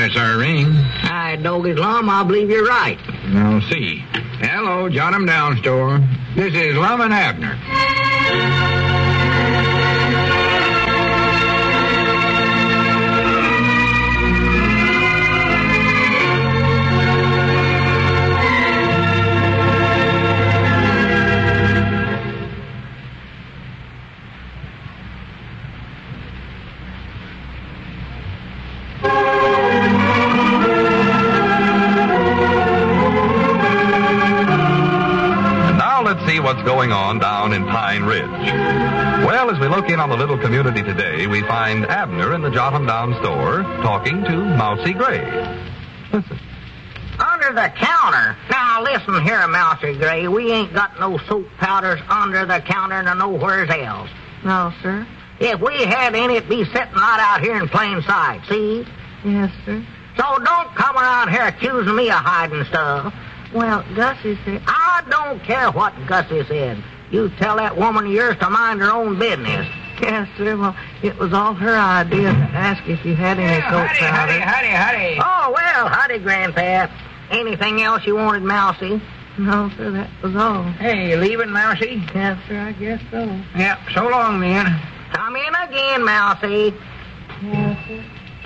That's our ring. Hi, Doggy's Lum. I believe you're right. Now, see. Hello, Jot 'em Down store. This is Lum and Abner. What's going on down in Pine Ridge. Well, as we look in on the little community today, we find Abner in the Jot 'em Down store talking to Mousy Gray. Listen. Under the counter. Now, listen here, Mousy Gray. We ain't got no soap powders under the counter nor nowheres else. No, sir. If we had any, it'd be sitting right out here in plain sight, see? Yes, sir. So don't come around here accusing me of hiding stuff. Well, Gussie said... I don't care what Gussie said. You tell that woman of yours to mind her own business. Yes, sir. Well, it was all her idea to ask if you had any soap powder. Howdy. Oh, well, howdy, Grandpa. Anything else you wanted, Mousy? No, sir, that was all. Hey, you leaving, Mousy? Yes, sir, I guess so. Yep, so long, then. Come in again, Mousy. Yes, sir.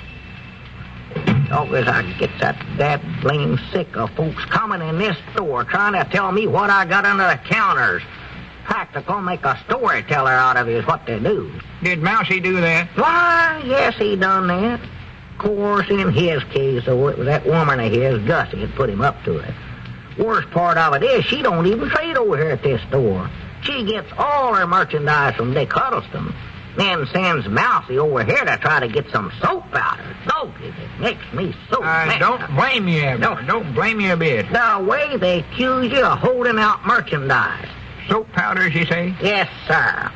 Oh, as I get that blame sick of folks coming in this store trying to tell me what I got under the counters. Practical make a storyteller out of you is what they do. Did Mousy do that? Why, yes, he done that. Of course, in his case, though, it was that woman of his, Gussie, that put him up to it. Worst part of it is she don't even trade over here at this store. She gets all her merchandise from Dick Huddleston. Then sends Mousy over here to try to get some soap powder. Doggies, it makes me so mad. Don't blame you, Abner. Don't blame you a bit. The way they accuse you of holding out merchandise. Soap powders, you say? Yes, sir.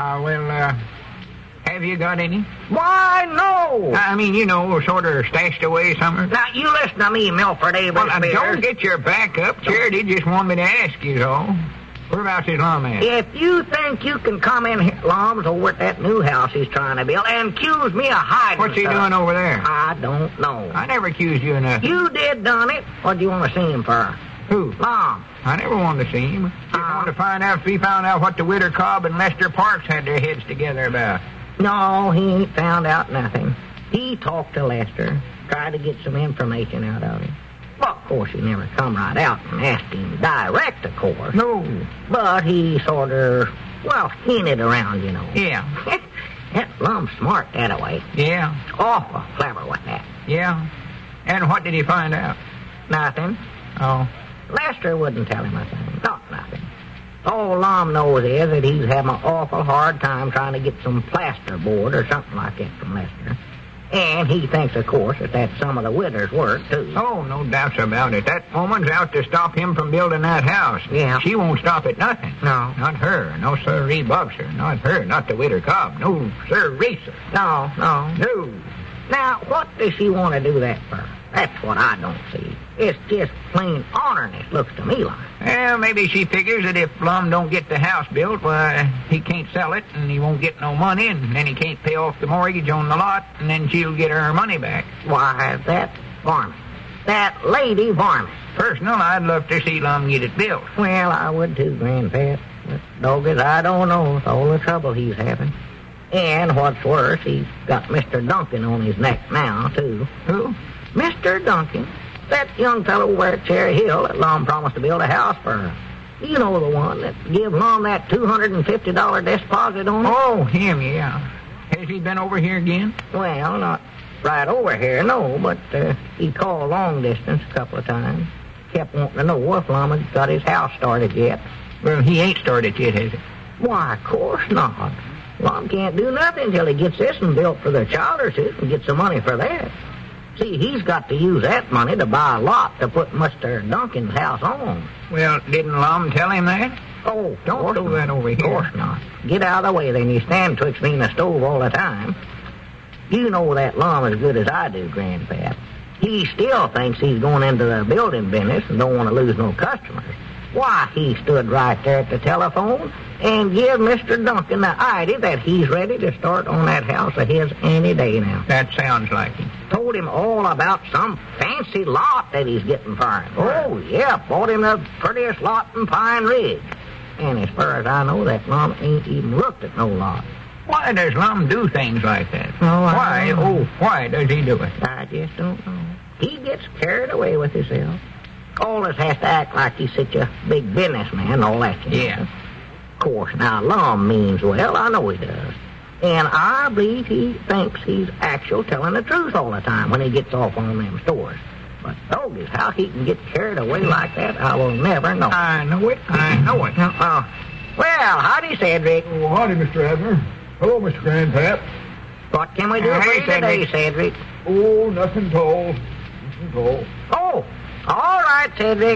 Have you got any? Why, no. I mean, you know, sort of stashed away somewhere. Now, you listen to me, Milford Avery. Well, don't get your back up. Charity just wanted me to ask you, so. Whereabouts is Lum at? If you think you can come in here, Lum's over at that new house he's trying to build, and accuse me of hiding What's he doing over there? I don't know. I never accused you of nothing. You did done it. What do you want to see him for? Who? Lum. I never wanted to see him. Just wanted to find out if he found out what the Widder Cobb and Lester Parks had their heads together about. No, he ain't found out nothing. He talked to Lester, tried to get some information out of him. Well, of course, he never come right out and asked him direct, of course. No. But he sort of, hinted around, you know. Yeah. That Lum's smart that way. Yeah. Awful clever with that. Yeah. And what did he find out? Nothing. Oh. Lester wouldn't tell him a thing. Not nothing. All Lum knows is that he's having an awful hard time trying to get some plaster board or something like that from Lester. And he thinks, of course, that that's some of the Widder's work, too. Oh, no doubts about it. That woman's out to stop him from building that house. Yeah. She won't stop at nothing. No. Not her. No, sirree, Bobster. Not her. Not the Widder Cobb. No, sirree, sir. No. No. Now, what does she want to do that for? That's what I don't see. It's just plain honerness, looks to me like. Well, maybe she figures that if Lum don't get the house built, why, he can't sell it, and he won't get no money, and then he can't pay off the mortgage on the lot, and then she'll get her money back. Why, that Varmint. That lady Varmint. Personal, I'd love to see Lum get it built. Well, I would too, Grandpap. But doggies, I don't know with all the trouble he's having. And what's worse, he's got Mr. Duncan on his neck now, too. Who? Mr. Duncan. That young fellow over at Cherry Hill that Lum promised to build a house for her. You know the one that give Lum that $250 deposit on it? Oh, him, yeah. Has he been over here again? Well, not right over here, no, but he called long distance a couple of times. Kept wanting to know if Lum had got his house started yet. Well, he ain't started yet, has he? Why, of course not. Lum can't do nothing till he gets this one built for the Childerses and gets some money for that. See, he's got to use that money to buy a lot to put Mr. Duncan's house on. Well, didn't Lum tell him that? Oh, don't throw that over here. Of course not. Get out of the way, then. You stand twixt me and the stove all the time. You know that Lum as good as I do, Grandpap. He still thinks he's going into the building business and don't want to lose no customers. Why, he stood right there at the telephone and give Mr. Duncan the idea that he's ready to start on that house of his any day now. That sounds like him. Told him all about some fancy lot that he's getting for him. Oh, yeah, bought him the prettiest lot in Pine Ridge. And as far as I know, that Lum ain't even looked at no lot. Why does Lum do things like that? Why does he do it? I just don't know. He gets carried away with himself. Always has to act like he's such a big businessman and all that. You know? Yeah. Of course, now Lum means well. I know he does. And I believe he thinks he's actual telling the truth all the time when he gets off on them stores. But doggies, how he can get carried away like that, I will never know. I know it. Well, howdy, Cedric. Oh, howdy, Mr. Abner. Hello, Mr. Grandpap. What can we do for you today, Cedric? Oh, nothing at all. Nothing at all. Oh, all right, Cedric.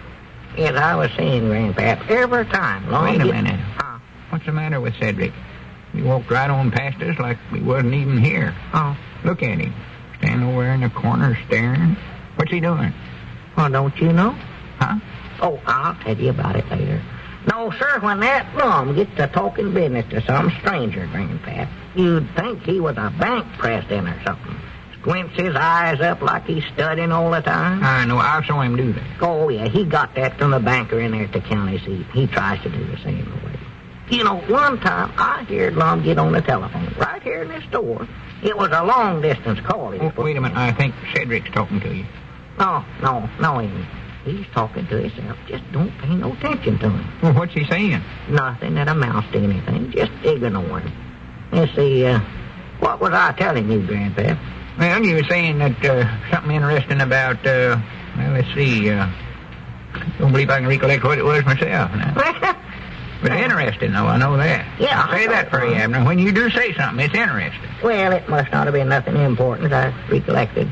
As I was saying, Grandpap, every time. Wait a minute. What's the matter with Cedric? He walked right on past us like we wasn't even here. Oh. Look at him. Standing over there in the corner staring. What's he doing? Well, don't you know? Huh? Oh, I'll tell you about it later. No, sir, when that Lum gets to talking business to some stranger, Grandpap, you'd think he was a bank president or something. Squints his eyes up like he's studying all the time. I know. I saw him do that. Oh, yeah, he got that from the banker in there at the county seat. He tries to do the same way. You know, one time I heard Lum get on the telephone right here in this store. It was a long-distance call. Wait a minute. I think Cedric's talking to you. No, he ain't. He's talking to himself. Just don't pay no attention to him. Well, what's he saying? Nothing that amounts to anything. Just ignore him. Let's see, what was I telling you, Grandpa? Well, you were saying that something interesting about, let's see, don't believe I can recollect what it was myself now. But interesting, though, I know that. Yeah. I'll say that for you, Abner. When you do say something, it's interesting. Well, it must not have been nothing important, I recollected.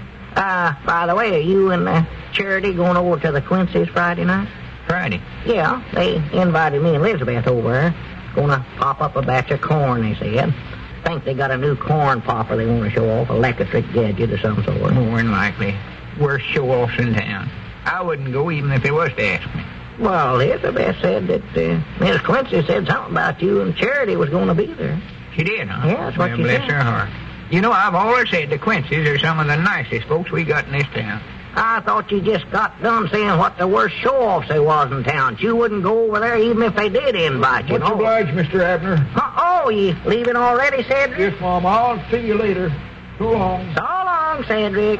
By the way, are you and Charity going over to the Quincy's Friday night? Friday? Yeah, they invited me and Elizabeth over there. Gonna pop up a batch of corn, they said. Think they got a new corn popper they want to show off, electric gadget of some sort. More than likely. Worst show-offs in town. I wouldn't go even if they was to ask me. Well, Elizabeth said that Miss Quincy said something about you and Charity was going to be there. She did, huh? Yeah, that's what she bless said. her heart. You know, I've always said the Quincy's are some of the nicest folks we got in this town. I thought you just got done saying what the worst show-offs there was in town. You wouldn't go over there even if they did invite you. Much obliged, Mr. Abner. Oh, you leaving already, Cedric? Yes, Mom. I'll see you later. So long. So long, Cedric.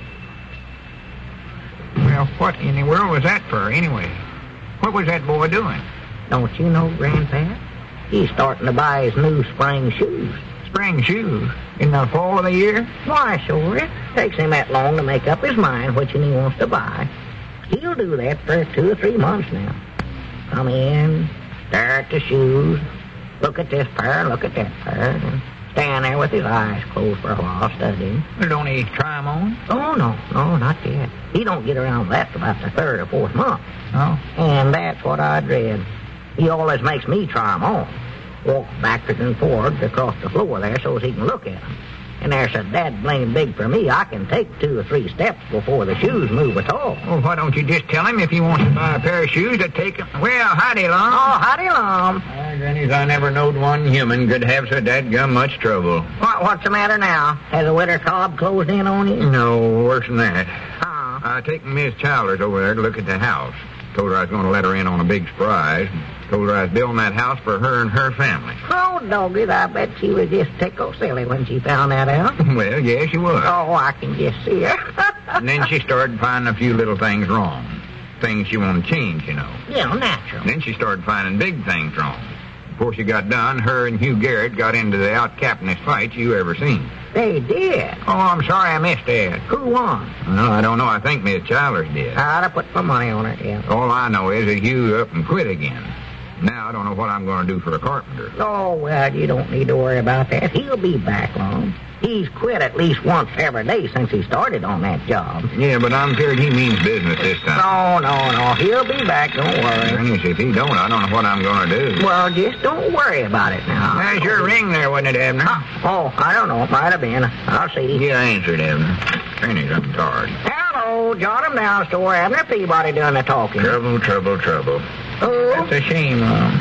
Well, what in the world was that for, anyway? What was that boy doing? Don't you know, Grandpa? He's starting to buy his new spring shoes. Spring shoes? In the fall of the year? Why, sure. It takes him that long to make up his mind which one he wants to buy. He'll do that for 2 or 3 months now. Come in, stare at the shoes, look at this pair, look at that pair, and stand there with his eyes closed for a while studying. Well, don't he try 'em on? Oh, no, not yet. He don't get around that till about the 3rd or 4th month. Oh? And that's what I dread. He always makes me try 'em on. Walk backwards and forwards across the floor there so as he can look at 'em. And they're so dad blame big for me, I can take 2 or 3 steps before the shoes move at all. Well, why don't you just tell him if he wants to buy a pair of shoes to take 'em? Well, howdy, Lum. Oh, howdy, Lum. Grannies, I never knowed one human could have so dadgum much trouble. What's the matter now? Has the winter cob closed in on you? No, worse than that. Huh? I taken Miss Childers over there to look at the house. Told her I was going to let her in on a big surprise. Told her I was building that house for her and her family. Oh, doggies, I bet she was just tickled silly when she found that out. Well, yeah, she was. Oh, I can just see her. And then she started finding a few little things wrong. Things she wanted to change, you know. Yeah, natural. And then she started finding big things wrong. Before she got done, her and Hugh Garrett got into the out-captainest fight you ever seen. They did. Oh, I'm sorry I missed that. Who won? Well, I don't know. I think Miss Childers did. I'd have put my money on it, yeah. All I know is that Hugh up and quit again. Now I don't know what I'm going to do for a carpenter. Oh, well, you don't need to worry about that. He'll be back long. He's quit at least once every day since he started on that job. Yeah, but I'm sure he means business this time. No. He'll be back, don't worry. Granny, if he don't, I don't know what I'm going to do. Well, just don't worry about it now. There's your ring there, wasn't it, Abner? Oh, I don't know. It might have been. I'll see. Yeah, answered, Abner. Granny's up tired. Hello, jot him down, store. Abner Peabody doing the talking. Trouble. Oh. That's a shame, Mom.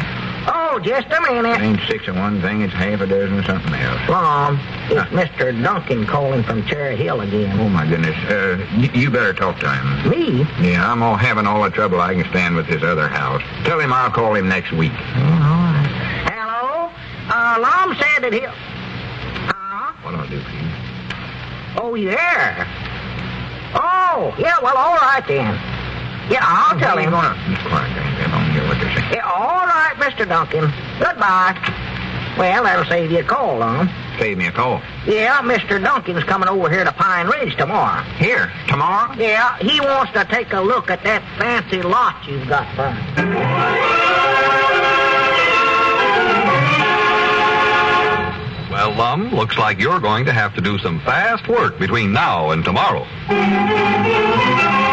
Oh, just a minute. It ain't 6 of one thing, it's half a dozen of something else. Lum, it's Mr. Duncan calling from Cherry Hill again. Oh, my goodness. You better talk to him. Me? Yeah, I'm all having all the trouble I can stand with his other house. Tell him I'll call him next week. Hello? Lum said that he'll... What'll I do for you? Oh, yeah. Oh, yeah, well, all right then. Yeah, I'll tell him. Just quiet, Grandpap. I don't hear what they're saying. Yeah, all right, Mr. Duncan. Goodbye. Well, that'll save you a call, Lum. Save me a call. Yeah, Mr. Duncan's coming over here to Pine Ridge tomorrow. Here? Tomorrow? Yeah, he wants to take a look at that fancy lot you've got burned. Well, Lum, looks like you're going to have to do some fast work between now and tomorrow.